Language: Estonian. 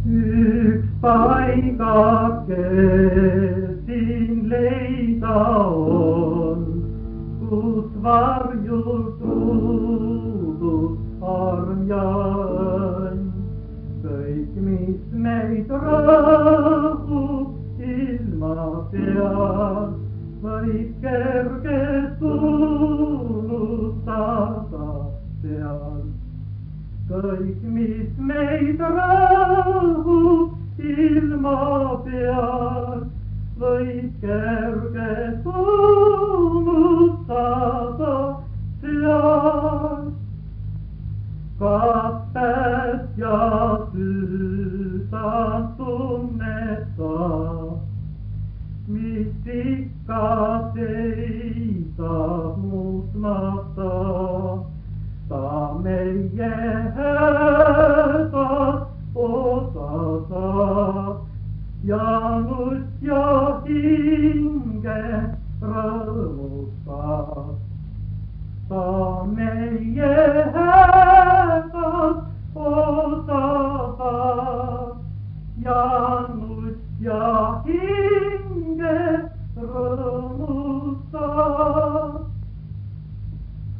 Yks paikake siin leida on, kus varjutus arm ja õnn. Kõik, mis meid rõhub ilma peal, võib kergelt unustada seal. Kõik, mis meid rõhub ilma peal, võib kergelt unustada seal. Kas päästja südant tunnetab, mis ikka seisab muutmata? Ta meie hädas osa saab ja nust ja hinge rõõmustab. Ta meie hädas osa saab ja nust ja hinge rõõmustab.